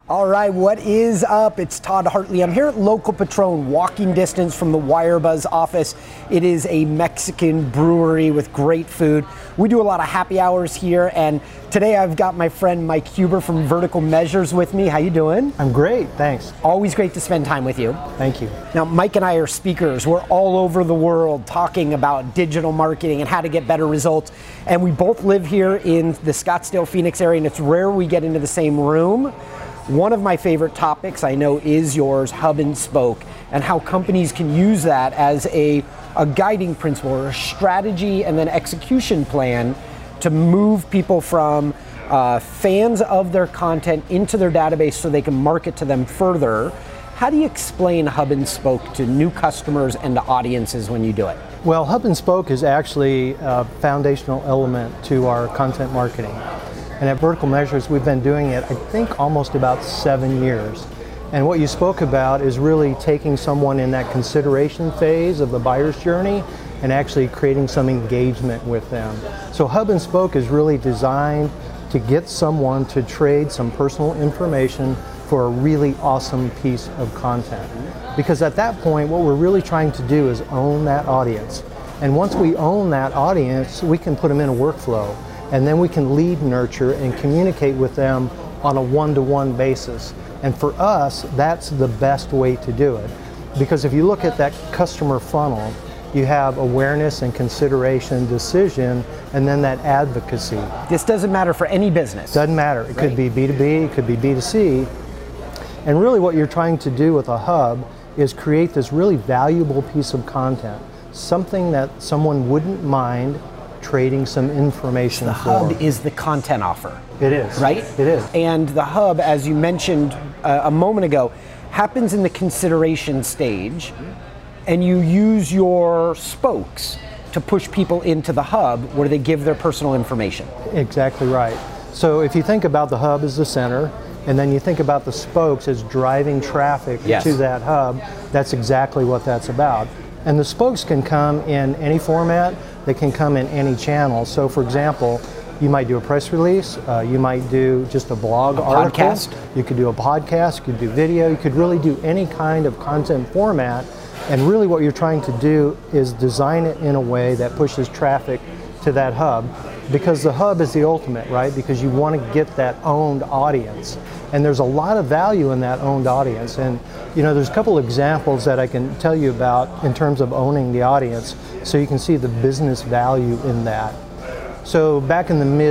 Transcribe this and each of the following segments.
All right, what is up? It's Todd Hartley. I'm here at Local Patron, walking distance from the Wirebuzz office. It is a Mexican brewery with great food. We do a lot of happy hours here, and today I've got my friend Mike Huber from Vertical Measures with me. How you doing? I'm great, thanks. Always great to spend time with you. Thank you. Now, Mike and I are speakers. We're all over the world talking about digital marketing and how to get better results. And we both live here in the Scottsdale, Phoenix area, and it's rare we get into the same room. One of my favorite topics I know is yours, hub and spoke, and how companies can use that as a guiding principle or a strategy and then execution plan to move people from fans of their content into their database so they can market to them further. How do you explain hub and spoke to new customers and to audiences when you do it? Well, hub and spoke is actually a foundational element to our content marketing. And at Vertical Measures, we've been doing it, I think, almost about 7 years. And what you spoke about is really taking someone in that consideration phase of the buyer's journey and actually creating some engagement with them. So hub and spoke is really designed to get someone to trade some personal information for a really awesome piece of content. Because at that point, what we're really trying to do is own that audience. And once we own that audience, we can put them in a workflow. And then we can lead, nurture, and communicate with them on a one-to-one basis. And for us, that's the best way to do it. Because if you look at that customer funnel, you have awareness and consideration, decision, and then that advocacy. This doesn't matter for any business. Doesn't matter. It could be B2B, it could be B2C. And really what you're trying to do with a hub is create this really valuable piece of content, something that someone wouldn't mind trading some information for. The hub is the content offer. It is. Right? It is. And the hub, as you mentioned a moment ago, happens in the consideration stage, and you use your spokes to push people into the hub where they give their personal information. Exactly right. So if you think about the hub as the center, and then you think about the spokes as driving traffic to that hub, that's exactly what that's about. And the spokes can come in any format, they can come in any channel. So for example, you might do a press release, you might do just a blog article, podcast. You could do a podcast, you could do video, you could really do any kind of content format. And really what you're trying to do is design it in a way that pushes traffic to that hub, because the hub is the ultimate, right? Because you want to get that owned audience. And there's a lot of value in that owned audience. And you know, there's a couple examples that I can tell you about in terms of owning the audience, so you can see the business value in that. So back in the mid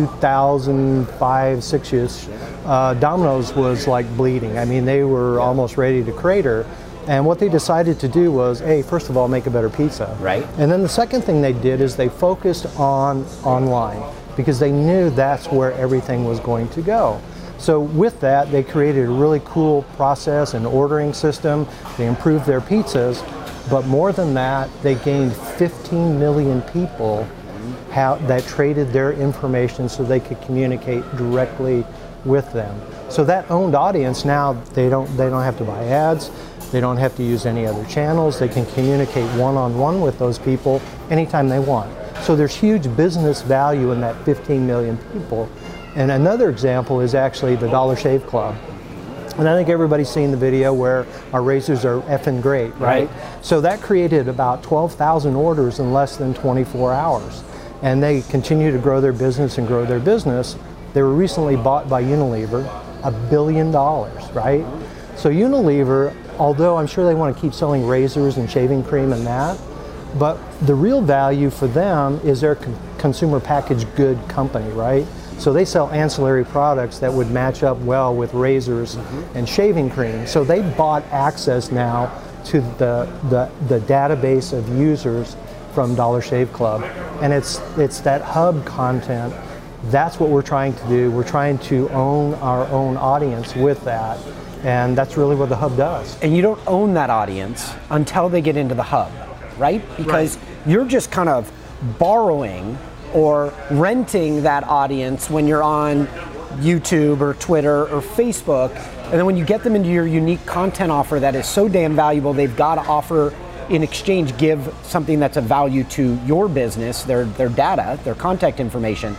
2005, 6-ish, Domino's was like bleeding. I mean, they were almost ready to crater. And what they decided to do was, hey, first of all, make a better pizza. Right. And then the second thing they did is they focused on online, because they knew that's where everything was going to go. So with that, they created a really cool process and ordering system. They improved their pizzas, but more than that, they gained 15 million people that traded their information so they could communicate directly with them. So that owned audience now, they don't have to buy ads. They don't have to use any other channels. They can communicate one-on-one with those people anytime they want. So there's huge business value in that 15 million people. And another example is actually the Dollar Shave Club. And I think everybody's seen the video where our razors are effing great, right? So that created about 12,000 orders in less than 24 hours. And they continue to grow their business and grow their business. They were recently bought by Unilever, $1 billion, right? So Unilever, although I'm sure they want to keep selling razors and shaving cream and that, but the real value for them is their consumer packaged good company, right? So they sell ancillary products that would match up well with razors and shaving cream. So they bought access now to the database of users from Dollar Shave Club. And it's that hub content. That's what we're trying to do. We're trying to own our own audience with that. And that's really what the hub does. And you don't own that audience until they get into the hub, right? Because you're just kind of borrowing or renting that audience when you're on YouTube or Twitter or Facebook. And then when you get them into your unique content offer that is so damn valuable, they've got to offer in exchange, give something that's of value to your business, their data, their contact information.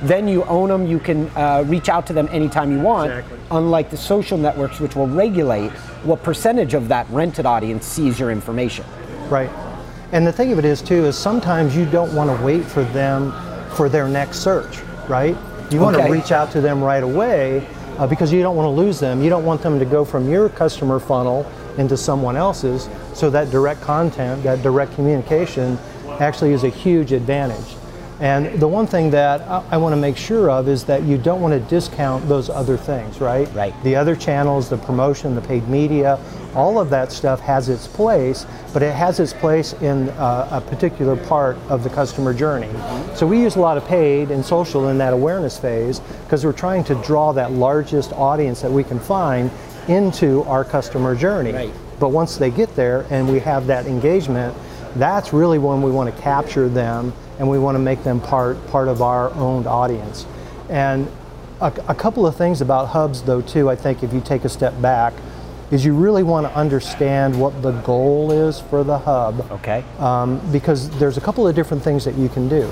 then you own them, you can reach out to them anytime you want, Exactly. unlike the social networks, which will regulate what percentage of that rented audience sees your information. Right. And the thing of it is too, is sometimes you don't want to wait for them for their next search, right? You want to reach out to them right away because you don't want to lose them. You don't want them to go from your customer funnel into someone else's. So that direct content, that direct communication actually is a huge advantage. And the one thing that I want to make sure of is that you don't want to discount those other things, right? Right. The other channels, the promotion, the paid media, all of that stuff has its place, but it has its place in a particular part of the customer journey. So we use a lot of paid and social in that awareness phase because we're trying to draw that largest audience that we can find into our customer journey. Right. But once they get there and we have that engagement, that's really when we want to capture them and we want to make them part of our owned audience. And a couple of things about hubs though too, I think if you take a step back, is you really want to understand what the goal is for the hub. Okay. Because there's a couple of different things that you can do.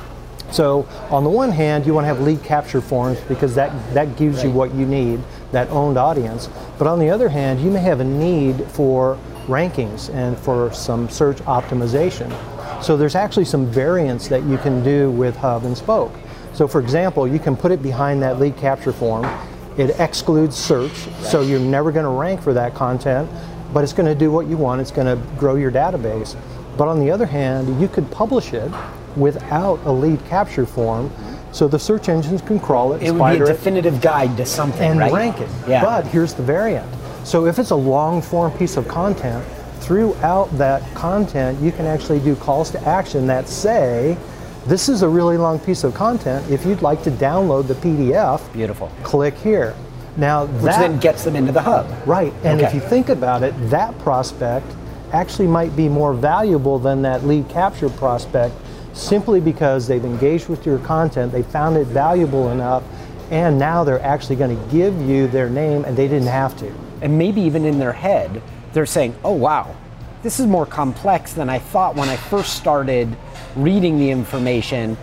So on the one hand, you want to have lead capture forms because that gives you what you need, that owned audience. But on the other hand, you may have a need for rankings and for some search optimization. So there's actually some variants that you can do with Hub and Spoke. So for example, you can put it behind that lead capture form. It excludes search, so you're never going to rank for that content, but it's going to do what you want. It's going to grow your database. But on the other hand, you could publish it without a lead capture form, so the search engines can crawl it, It would be a definitive guide to something, and right? rank it. Yeah. But here's the variant. So if it's a long form piece of content, throughout that content, you can actually do calls to action that say, this is a really long piece of content. If you'd like to download the PDF, Beautiful. click here. Now Which then gets them into the hub. right, and if Okay. you think about it, that prospect actually might be more valuable than that lead capture prospect simply because they've engaged with your content, they found it valuable enough, and now they're actually going to give you their name and they didn't have to. And maybe even in their head, they're saying, oh wow, this is more complex than I thought when I first started reading the information.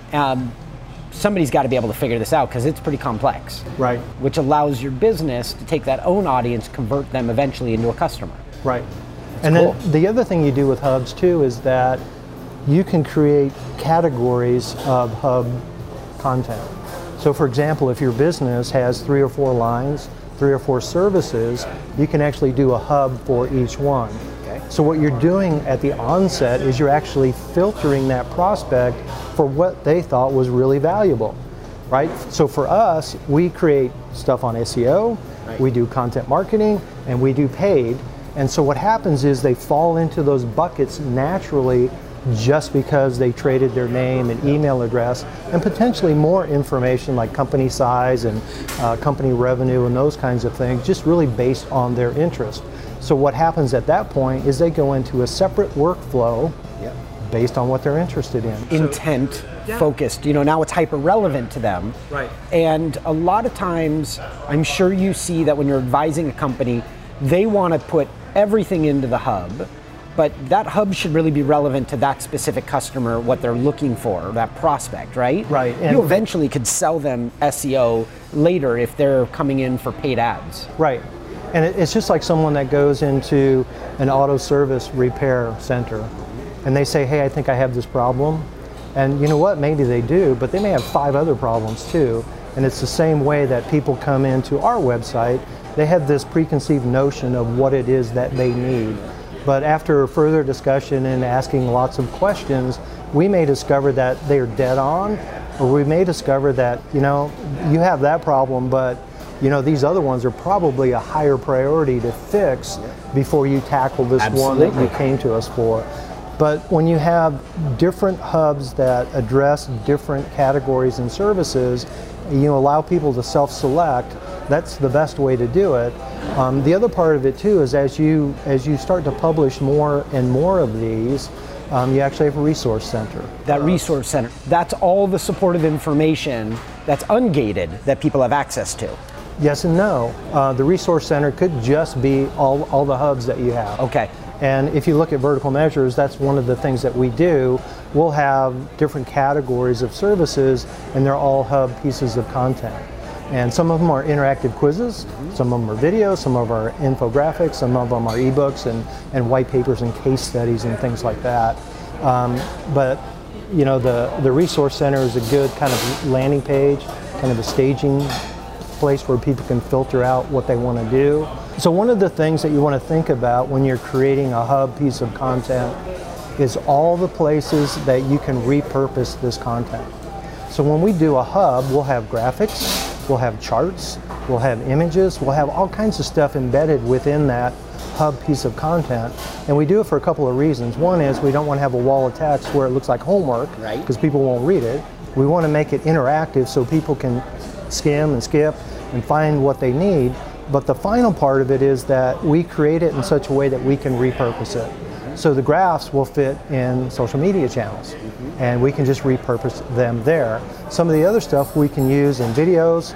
Somebody's got to be able to figure this out because it's pretty complex. Right. Which allows your business to take that own audience, convert them eventually into a customer. Right. And cool. then the other thing you do with hubs too is that you can create categories of hub content. So for example, if your business has 3 or 4 lines, 3 or 4 services, you can actually do a hub for each one. Okay. So what you're doing at the onset is you're actually filtering that prospect for what they thought was really valuable, right? So for us, we create stuff on SEO, we do content marketing, and we do paid. And so what happens is they fall into those buckets naturally just because they traded their name and email address and potentially more information like company size and company revenue and those kinds of things, just really based on their interest. So what happens at that point is they go into a separate workflow based on what they're interested in. Intent focused, now it's hyper relevant to them. Right. And a lot of times, I'm sure you see that when you're advising a company, they want to put everything into the hub, but that hub should really be relevant to that specific customer, what they're looking for, that prospect, right? Right. You eventually could sell them SEO later if they're coming in for paid ads. Right. And it's just like someone that goes into an auto service repair center and they say, hey, I think I have this problem. And you know what, maybe they do, but they may have 5 other problems too. And it's the same way that people come into our website, they have this preconceived notion of what it is that they need. But after further discussion and asking lots of questions, we may discover that they're dead on, or we may discover that, you have that problem, but these other ones are probably a higher priority to fix before you tackle this one that you came to us for. But when you have different hubs that address different categories and services, you allow people to self-select, that's the best way to do it. The other part of it too is as you start to publish more and more of these, you actually have a resource center. That resource center, that's all the supportive information that's ungated that people have access to. Yes and no. The resource center could just be all the hubs that you have. Okay. And if you look at Vertical Measures, that's one of the things that we do. We'll have different categories of services, and they're all hub pieces of content. And some of them are interactive quizzes, some of them are videos, some of them are infographics, some of them are ebooks and white papers and case studies and things like that. But you know, the Resource Center is a good kind of landing page, kind of a staging place where people can filter out what they want to do. So one of the things that you want to think about when you're creating a hub piece of content is all the places that you can repurpose this content. So when we do a hub, we'll have graphics, we'll have charts, we'll have images, we'll have all kinds of stuff embedded within that hub piece of content. And we do it for a couple of reasons. One is we don't want to have a wall of text where it looks like homework, because people won't read it. We want to make it interactive so people can skim and skip and find what they need. But the final part of it is that we create it in such a way that we can repurpose it. So the graphs will fit in social media channels, and we can just repurpose them there. Some of the other stuff we can use in videos,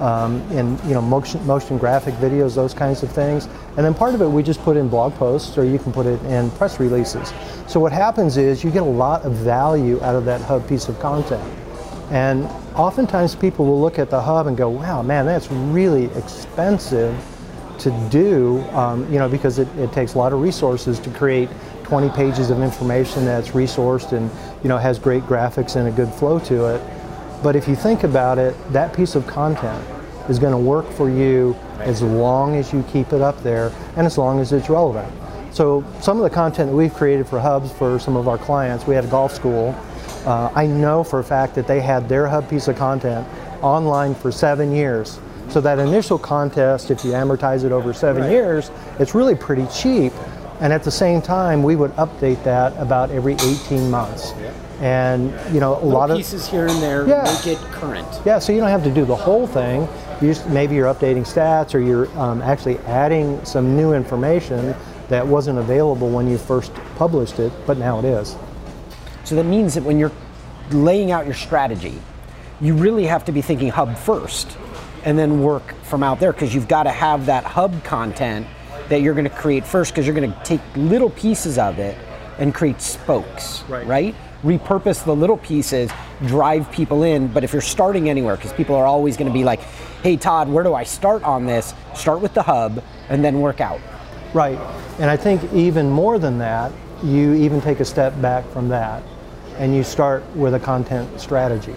in motion graphic videos, those kinds of things. And then part of it we just put in blog posts, or you can put it in press releases. So what happens is you get a lot of value out of that hub piece of content. And oftentimes people will look at the hub and go, wow, man, that's really expensive to do, because it takes a lot of resources to create 20 pages of information that's resourced and has great graphics and a good flow to it. But if you think about it, that piece of content is going to work for you as long as you keep it up there and as long as it's relevant. So some of the content that we've created for hubs for some of our clients, we had a golf school. I know for a fact that they had their hub piece of content online for 7 years. So that initial contest, if you amortize it over 7 years, it's really pretty cheap. And at the same time, we would update that about every 18 months. And a lot of pieces here and there make it current. Yeah, so you don't have to do the whole thing. Maybe you're updating stats, or you're actually adding some new information that wasn't available when you first published it, but now it is. So that means that when you're laying out your strategy, you really have to be thinking hub first and then work from out there, because you've got to have that hub content that you're going to create first, because you're going to take little pieces of it and create spokes, right? Repurpose the little pieces, drive people in. But if you're starting anywhere, because people are always going to be like, hey Todd, where do I start on this? Start with the hub and then work out. Right, and I think even more than that, you even take a step back from that and you start with a content strategy.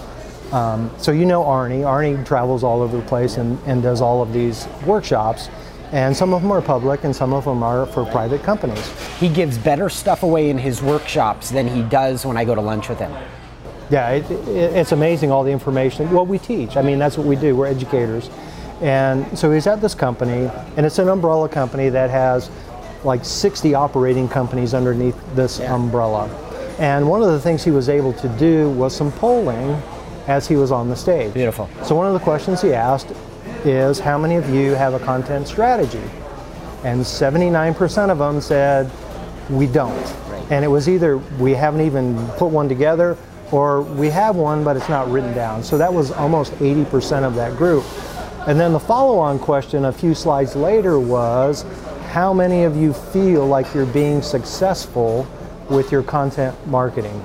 So Arnie travels all over the place and does all of these workshops. And some of them are public and some of them are for private companies. He gives better stuff away in his workshops than he does when I go to lunch with him. Yeah, it's amazing all the information. Well, we teach. I mean, that's what we do. We're educators. And so he's at this company, and it's an umbrella company that has like 60 operating companies underneath this umbrella. And one of the things he was able to do was some polling as he was on the stage. Beautiful. So one of the questions he asked is, how many of you have a content strategy? And 79% of them said, we don't. Right. And it was either we haven't even put one together, or we have one but it's not written down. So that was almost 80% of that group. And then the follow-on question a few slides later was, how many of you feel like you're being successful with your content marketing?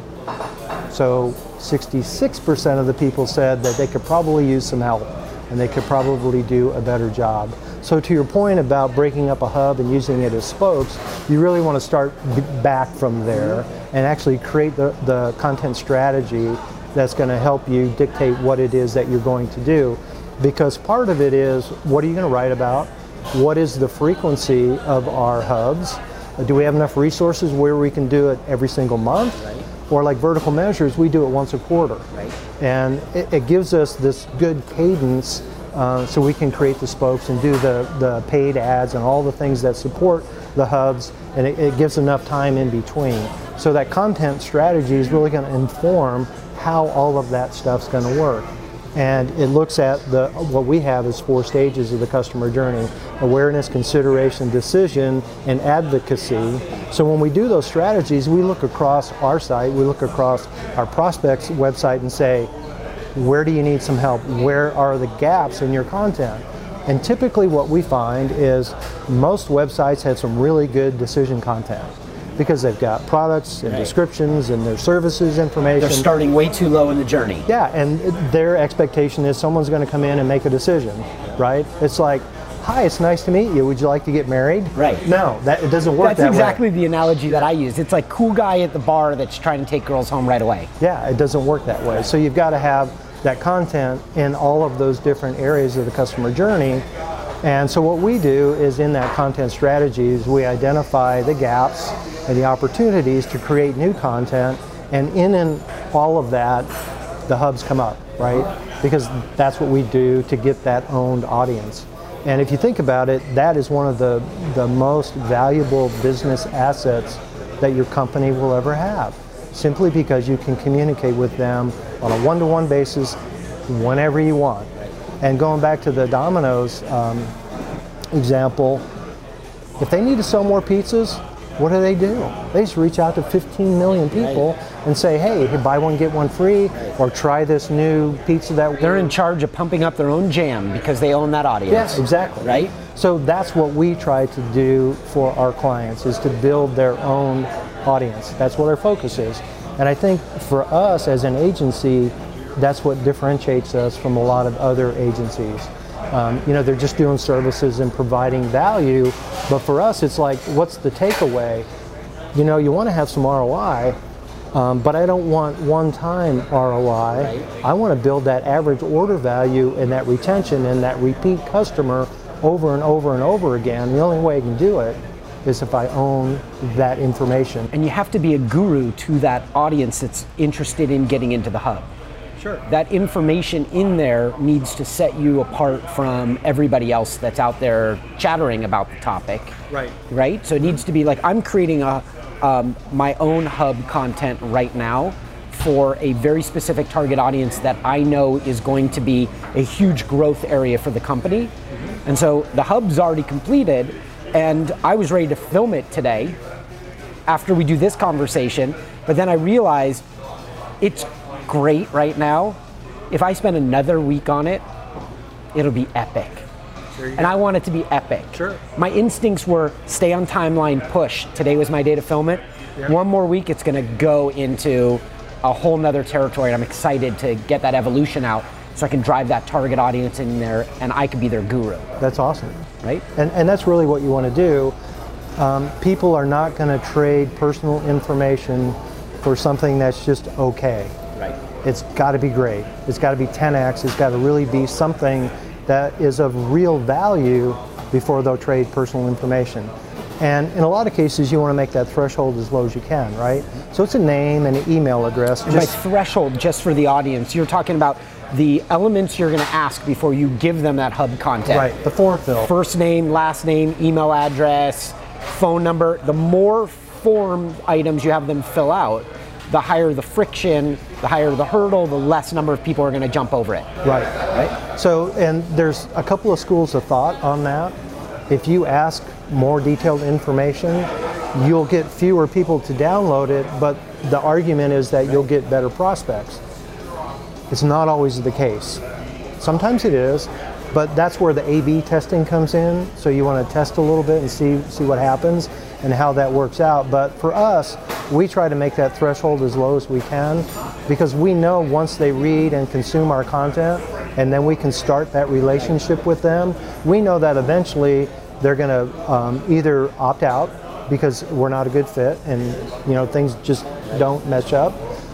So 66% of the people said that they could probably use some help and they could probably do a better job. So to your point about breaking up a hub and using it as spokes, you really want to start back from there and actually create the content strategy that's going to help you dictate what it is that you're going to do. Because part of it is, what are you going to write about? What is the frequency of our hubs? Do we have enough resources where we can do it every single month? Right. Or like Vertical Measures, we do it once a quarter. Right. And it gives us this good cadence so we can create the spokes and do the paid ads and all the things that support the hubs, and it gives enough time in between. So that content strategy is really going to inform how all of that stuff's going to work. And it looks at what we have as 4 stages of the customer journey: awareness, consideration, decision, and advocacy. So when we do those strategies, we look across our site, we look across our prospects' website and say, where do you need some help? Where are the gaps in your content? And typically what we find is most websites have some really good decision content because they've got products and descriptions and their services information. They're starting way too low in the journey. Yeah, and their expectation is someone's going to come in and make a decision, right? It's like, hi, it's nice to meet you. Would you like to get married? Right. No, it doesn't work that way. That's exactly the analogy that I use. It's like cool guy at the bar that's trying to take girls home right away. Yeah, it doesn't work that way. So you've got to have that content in all of those different areas of the customer journey. And so what we do is in that content strategies, we identify the gaps and the opportunities to create new content. And in all of that, the hubs come up, right? Because that's what we do to get that owned audience. And if you think about it, that is one of the most valuable business assets that your company will ever have, simply because you can communicate with them on a one-to-one basis whenever you want. And going back to the Domino's example, if they need to sell more pizzas, what do? They just reach out to 15 million people and say, hey, buy one, get one free, or try this new pizza that they're in charge of pumping up their own jam because they own that audience. Yes, exactly. Right? So that's what we try to do for our clients, is to build their own audience. That's what our focus is. And I think for us as an agency, that's what differentiates us from a lot of other agencies. They're just doing services and providing value, but for us it's like, what's the takeaway? You want to have some ROI, but I don't want one-time ROI. Right. I want to build that average order value and that retention and that repeat customer over and over and over again. The only way I can do it is if I own that information. And you have to be a guru to that audience that's interested in getting into the hub. Sure. That information in there needs to set you apart from everybody else that's out there chattering about the topic. Right. Right? So it needs to be like, I'm creating my own hub content right now for a very specific target audience that I know is going to be a huge growth area for the company. Mm-hmm. And so the hub's already completed, and I was ready to film it today after we do this conversation, but then I realized it's great right now. If I spend another week on it, it'll be epic. And I want it to be epic. Sure. My instincts were stay on timeline, push. Today was my day to film it. Yeah. One more week, it's gonna go into a whole nother territory. And I'm excited to get that evolution out so I can drive that target audience in there and I can be their guru. That's awesome. Right? And that's really what you want to do. People are not going to trade personal information for something that's just okay. Right. It's got to be great. It's got to be 10x. It's got to really be something that is of real value before they'll trade personal information. And in a lot of cases, you want to make that threshold as low as you can, right? So it's a name and an email address. And by threshold, just for the audience, you're talking about the elements you're going to ask before you give them that hub content. Right, the form fill. First name, last name, email address, phone number. The more form items you have them fill out, the higher the friction, the higher the hurdle, the less number of people are going to jump over it. Right. Right. So, and there's a couple of schools of thought on that. If you ask more detailed information, you'll get fewer people to download it, but the argument is that you'll get better prospects. It's not always the case. Sometimes it is, but that's where the A/B testing comes in. So you want to test a little bit and see what happens and how that works out. But for us, we try to make that threshold as low as we can, because we know once they read and consume our content, and then we can start that relationship with them, we know that eventually they're going to either opt out because we're not a good fit and things just don't match up,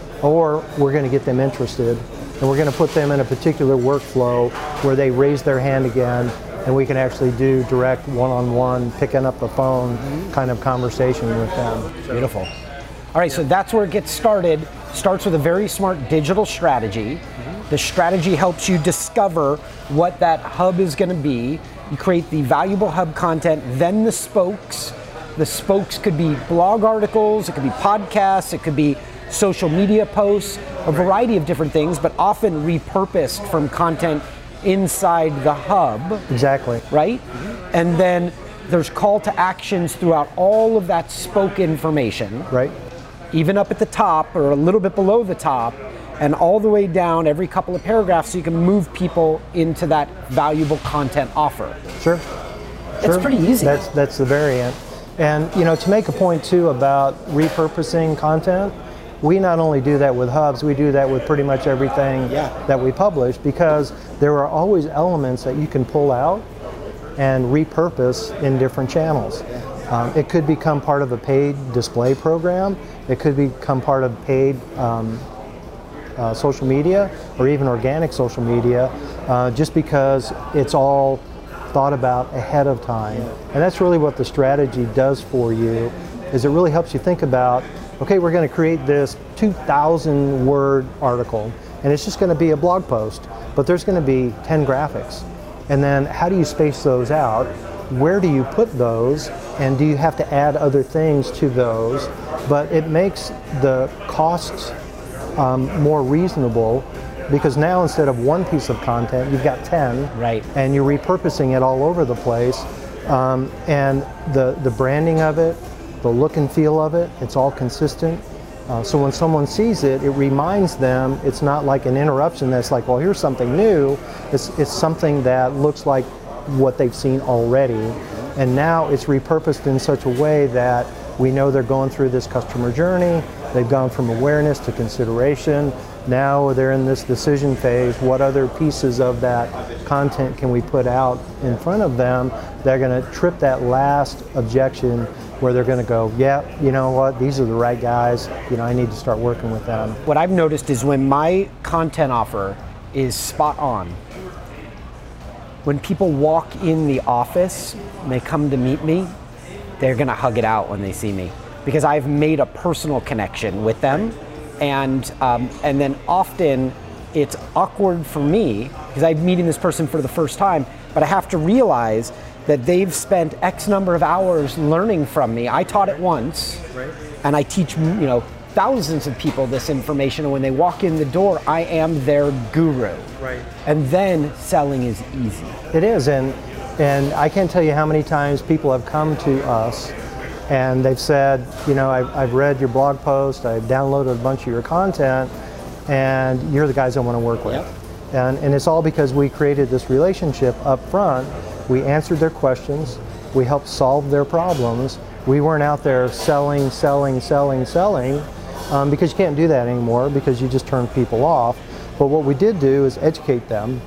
or we're going to get them interested and we're going to put them in a particular workflow where they raise their hand again and we can actually do direct one-on-one, picking up the phone kind of conversation with them. Beautiful. All right, so that's where it gets started. Starts with a very smart digital strategy. The strategy helps you discover what that hub is going to be. You create the valuable hub content, then the spokes. The spokes could be blog articles, it could be podcasts, it could be social media posts, a variety of different things, but often repurposed from content inside the hub. Exactly. Right? And then there's call to actions throughout all of that spoke information. Right. Even up at the top or a little bit below the top, and all the way down every couple of paragraphs so you can move people into that valuable content offer. Sure. It's pretty easy. That's the variant. And to make a point too about repurposing content, we not only do that with Hubs, we do that with pretty much everything that we publish, because there are always elements that you can pull out and repurpose in different channels. It could become part of a paid display program. It could become part of paid social media, or even organic social media, just because it's all thought about ahead of time. And that's really what the strategy does for you, is it really helps you think about, okay, we're going to create this 2,000 word article, and it's just going to be a blog post, but there's going to be 10 graphics. And then how do you space those out? Where do you put those? And do you have to add other things to those? But it makes the costs more reasonable, because now instead of one piece of content, you've got 10, right, and you're repurposing it all over the place. And the branding of it, the look and feel of it, it's all consistent. So when someone sees it, it reminds them, it's not like an interruption that's like, well, here's something new. It's something that looks like what they've seen already. And now it's repurposed in such a way that we know they're going through this customer journey. They've gone from awareness to consideration. Now they're in this decision phase. What other pieces of that content can we put out in front of them? They're going to trip that last objection where they're going to go, yeah, you know what, these are the right guys. I need to start working with them. What I've noticed is when my content offer is spot on, when people walk in the office and they come to meet me, they're going to hug it out when they see me, because I've made a personal connection with them. And then often it's awkward for me because I'm meeting this person for the first time, but I have to realize that they've spent X number of hours learning from me. I taught it once, right, and I teach thousands of people this information, and when they walk in the door, I am their guru. Right. And then selling is easy. It is, and I can't tell you how many times people have come to us and they've said, I've read your blog post, I've downloaded a bunch of your content, and you're the guys I want to work with. Yep. And it's all because we created this relationship up front. We answered their questions, we helped solve their problems. We weren't out there selling, because you can't do that anymore, because you just turn people off. But what we did do is educate them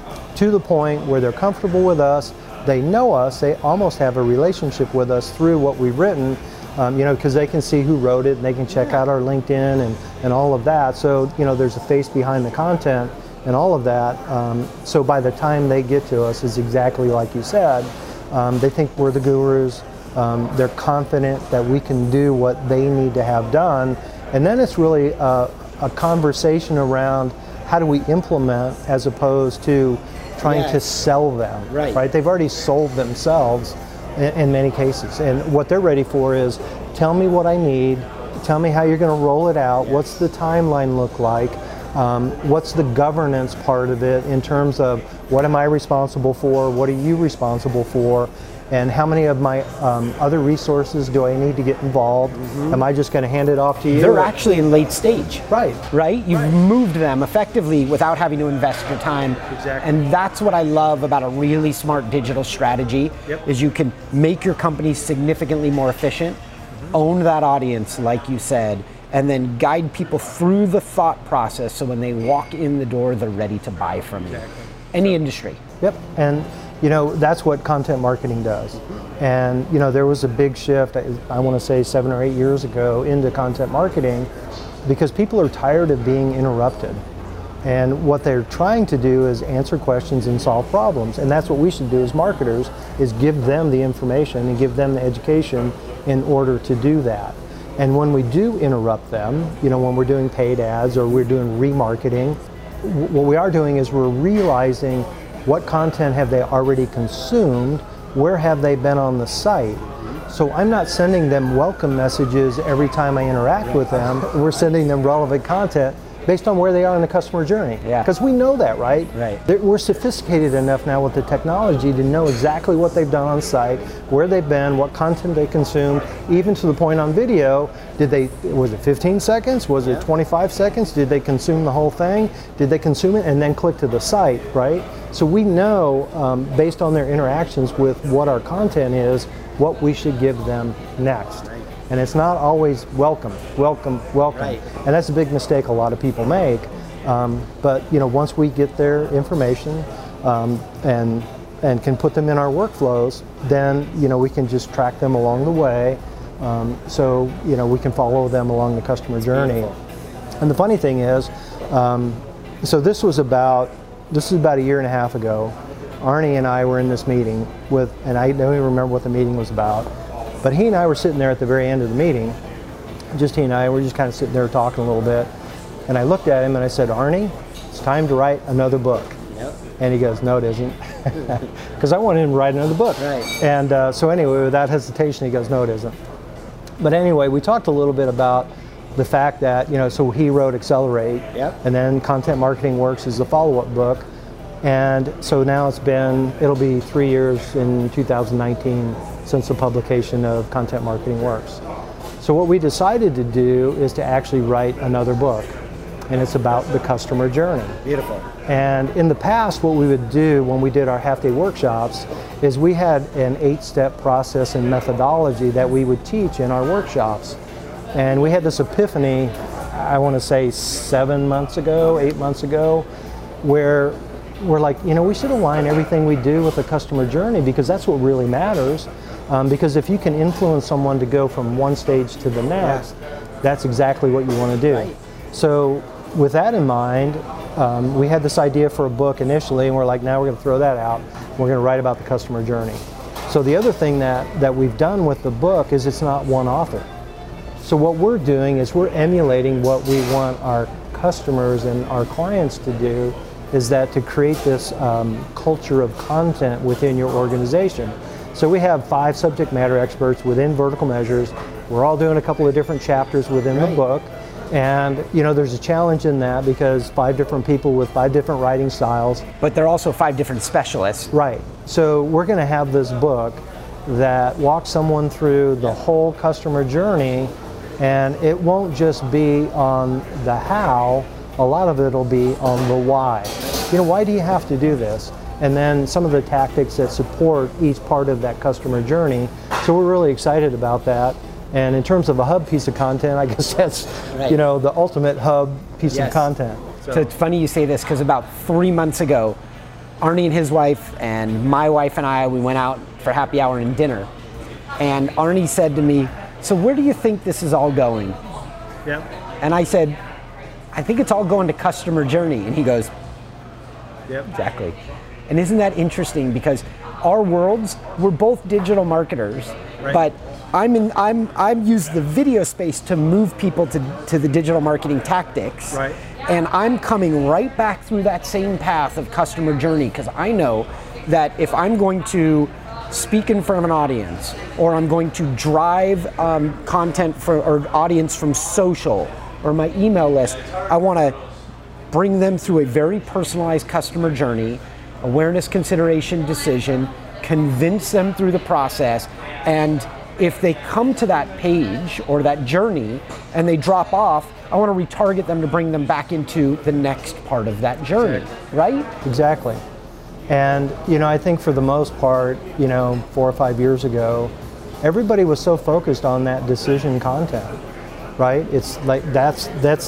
to the point where they're comfortable with us. They know us, they almost have a relationship with us through what we've written, because they can see who wrote it, and they can check out our LinkedIn and all of that. So, there's a face behind the content and all of that. So by the time they get to us, it's exactly like you said. They think we're the gurus. They're confident that we can do what they need to have done. And then it's really a conversation around how do we implement, as opposed to trying to sell them, right? They've already sold themselves in many cases. And what they're ready for is, tell me what I need, tell me how you're going to roll it out, what's the timeline look like, what's the governance part of it in terms of what am I responsible for, what are you responsible for, and how many of my other resources do I need to get involved? Mm-hmm. Am I just going to hand it off to you? They're actually in late stage. Right. You've moved them effectively without having to invest your time. Exactly. And that's what I love about a really smart digital strategy, is you can make your company significantly more efficient, own that audience, like you said, and then guide people through the thought process so when they walk in the door, they're ready to buy from you. Any industry. Yep. And that's what content marketing does. And there was a big shift, I want to say 7 or 8 years ago, into content marketing, because people are tired of being interrupted. And what they're trying to do is answer questions and solve problems. And that's what we should do as marketers, is give them the information and give them the education in order to do that. And when we do interrupt them, when we're doing paid ads or we're doing remarketing, what we are doing is we're realizing what content have they already consumed, where have they been on the site. So I'm not sending them welcome messages every time I interact with them. We're sending them relevant content based on where they are in the customer journey. Yeah. Because we know that, right? Right. We're sophisticated enough now with the technology to know exactly what they've done on site, where they've been, what content they consumed, even to the point on video. Was it 15 seconds? Was it 25 seconds? Did they consume the whole thing? Did they consume it and then click to the site, right? So we know, based on their interactions with what our content is, what we should give them next. And it's not always welcome. Right. And that's a big mistake a lot of people make. But once we get their information and can put them in our workflows, then we can just track them along the way. So we can follow them along the customer journey. And the funny thing is, so this is about a year and a half ago. Arnie and I were in this meeting and I don't even remember what the meeting was about. But he and I were sitting there at the very end of the meeting. Just he and I were just kind of sitting there talking a little bit. And I looked at him and I said, Arnie, it's time to write another book. Yep. And he goes, no, it isn't. Because I wanted him to write another book. Right. And so anyway, without hesitation, he goes, no, it isn't. But anyway, we talked a little bit about the fact that, so he wrote Accelerate. Yep. And then Content Marketing Works is the follow-up book. And so now it'll be 3 years in 2019 since the publication of Content Marketing Works. So what we decided to do is to actually write another book, and it's about the customer journey. Beautiful. And in the past, what we would do when we did our half-day workshops is we had an 8-step process and methodology that we would teach in our workshops. And we had this epiphany, I want to say 8 months ago, where we're like, we should align everything we do with the customer journey, because that's what really matters. Because if you can influence someone to go from one stage to the next, that's exactly what you want to do. Right. So with that in mind, we had this idea for a book initially, and we're like, now we're going to throw that out. We're going to write about the customer journey. So the other thing that we've done with the book is it's not one author. So what we're doing is we're emulating what we want our customers and our clients to do, is that to create this culture of content within your organization. So we have 5 subject matter experts within Vertical Measures. We're all doing a couple of different chapters within the book. And there's a challenge in that, because 5 different people with 5 different writing styles. But there are also 5 different specialists. Right. So we're going to have this book that walks someone through the whole customer journey, and it won't just be on the how. A lot of it will be on the why. Why do you have to do this? And then some of the tactics that support each part of that customer journey. So we're really excited about that. And in terms of a hub piece of content, I guess that's right. The ultimate hub piece of content. So it's funny you say this, because about 3 months ago, Arnie and his wife and my wife and I, we went out for happy hour and dinner. And Arnie said to me, so where do you think this is all going? Yep. And I said, I think it's all going to customer journey. And he goes, yep, exactly. And isn't that interesting? Because our worlds, we're both digital marketers, right. But I'm used the video space to move people to the digital marketing tactics. Right. And I'm coming right back through that same path of customer journey, because I know that if I'm going to speak in front of an audience, or I'm going to drive content or audience from social or my email list, I want to bring them through a very personalized customer journey, awareness, consideration, decision, convince them through the process, and if they come to that page or that journey and they drop off, I want to retarget them to bring them back into the next part of that journey, right? Exactly. And I think for the most part, 4 or 5 years ago, everybody was so focused on that decision content, right? It's like that's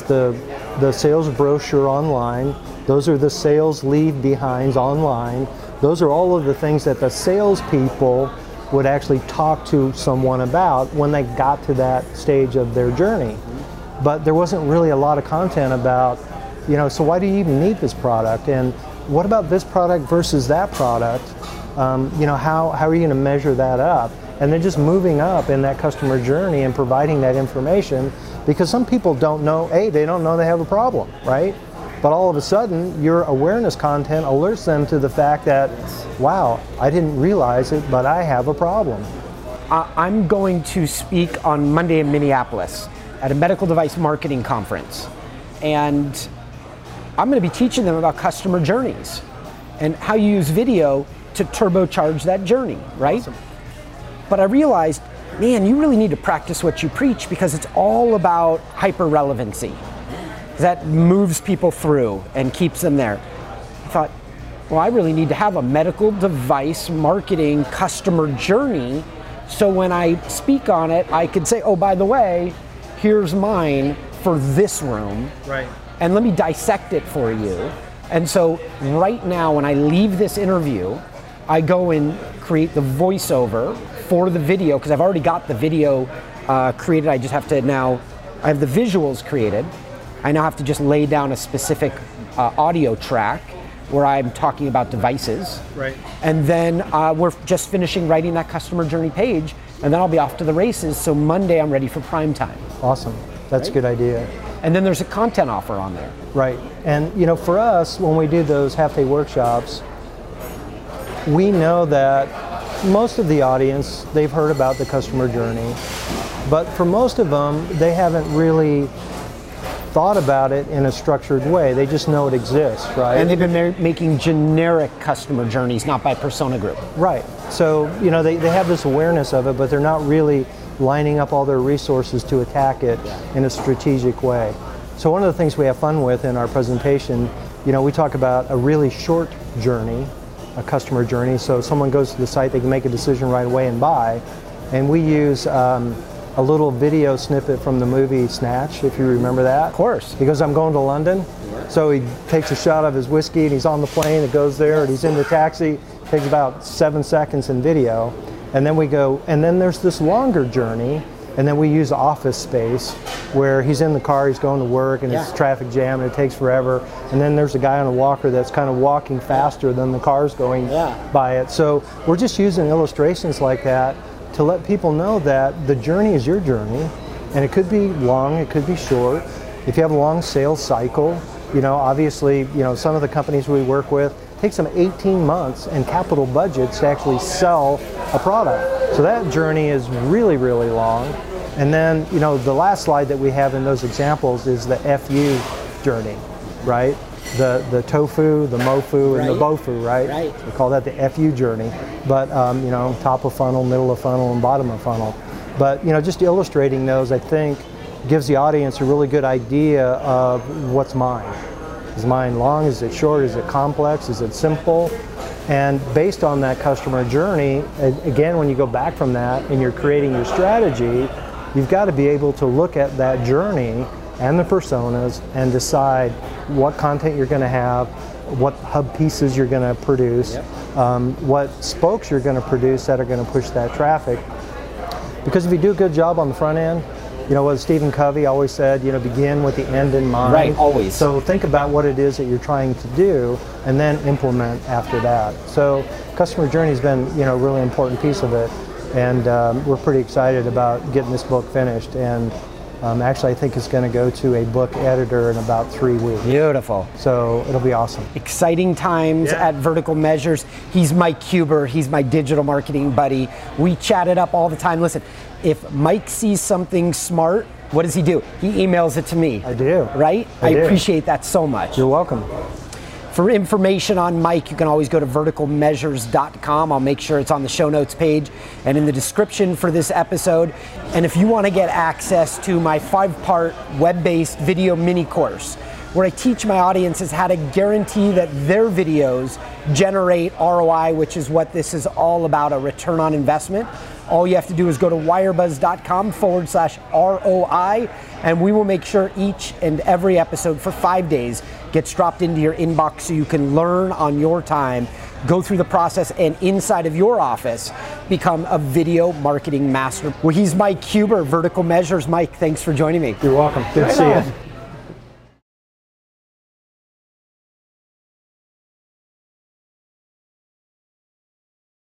the sales brochure online. Those are the sales leave behinds online. Those are all of the things that the salespeople would actually talk to someone about when they got to that stage of their journey. But there wasn't really a lot of content about, so why do you even need this product? And what about this product versus that product? How are you going to measure that up? And then just moving up in that customer journey and providing that information, because some people don't know, they don't know they have a problem, right? But all of a sudden, your awareness content alerts them to the fact that, wow, I didn't realize it, but I have a problem. I'm going to speak on Monday in Minneapolis at a medical device marketing conference. and I'm going to be teaching them about customer journeys and how you use video to turbocharge that journey, right? Awesome. But I realized, man, you really need to practice what you preach, because it's all about hyper-relevancy. That moves people through and keeps them there. I thought, well, I really need to have a medical device marketing customer journey, so when I speak on it, I could say, oh, by the way, here's mine for this room. Right. And let me dissect it for you. And so right now, when I leave this interview, I go and create the voiceover for the video, because I've already got the video created. I just have to now, I have the visuals created. I now have to just lay down a specific audio track where I'm talking about devices. Right. And then we're just finishing writing that customer journey page, and then I'll be off to the races. So Monday I'm ready for prime time. Awesome. That's a good idea. And then there's a content offer on there. Right. And you know, for us, when we do those half-day workshops, we know that most of the audience, they've heard about the customer journey, but for most of them, they haven't really thought about it in a structured way. They just know it exists, right? And they've been making generic customer journeys, not by persona group. Right. So, you know, they have this awareness of it, but they're not really lining up all their resources to attack it in a strategic way. So one of the things we have fun with in our presentation, you know, we talk about a really short journey, a customer journey. So someone goes to the site, they can make a decision right away and buy. And we use a little video snippet from the movie Snatch, if you remember that. Of course. He goes, I'm going to London. So he takes a shot of his whiskey and he's on the plane, it goes there, and he's in the taxi. It takes about 7 seconds in video. And then we go, and then there's this longer journey, and then we use office space where he's in the car, he's going to work, and it's traffic jam, and it takes forever. And then there's a guy on a walker that's kind of walking faster than the car's going by it. So we're just using illustrations like that to let people know that the journey is your journey, and it could be long, it could be short. If you have a long sales cycle, you know, obviously, you know, some of the companies we work with take them 18 months and capital budgets to actually sell a product. So that journey is really, really long. And then, you know, the last slide that we have in those examples is the FU journey, right? The tofu, the mofu, and the bofu, right? We call that the FU journey. But, you know, top of funnel, middle of funnel, and bottom of funnel. But, you know, just illustrating those, I think, gives the audience a really good idea of what's mine. Is mine long? Is it short? Is it complex? Is it simple? And based on that customer journey, again, when you go back from that and you're creating your strategy, you've got to be able to look at that journey and the personas and decide what content you're going to have, what hub pieces you're going to produce, what spokes you're going to produce that are going to push that traffic. Because if you do a good job on the front end, you know what Stephen Covey always said, you know, begin with the end in mind. Right, always. So think about what it is that you're trying to do and then implement after that. So customer journey has been, you know, a really important piece of it. And we're pretty excited about getting this book finished. And actually, I think it's going to go to a book editor in about 3 weeks. Beautiful. So it'll be awesome. Exciting times at Vertical Measures. He's Mike Huber. He's my digital marketing buddy. We chat it up all the time. Listen, if Mike sees something smart, what does he do? He emails it to me. I do. Right? I do. appreciate that so much. You're welcome. For information on Mike, you can always go to verticalmeasures.com. I'll make sure it's on the show notes page and in the description for this episode. And if you want to get access to my 5-part web-based video mini course, where I teach my audiences how to guarantee that their videos generate ROI, which is what this is all about, a return on investment. All you have to do is go to wirebuzz.com/ROI, and we will make sure each and every episode for 5 days gets dropped into your inbox so you can learn on your time, go through the process, and inside of your office, become a video marketing master. Well, he's Mike Huber, Vertical Measures. Mike, thanks for joining me. You're welcome. Good to see you.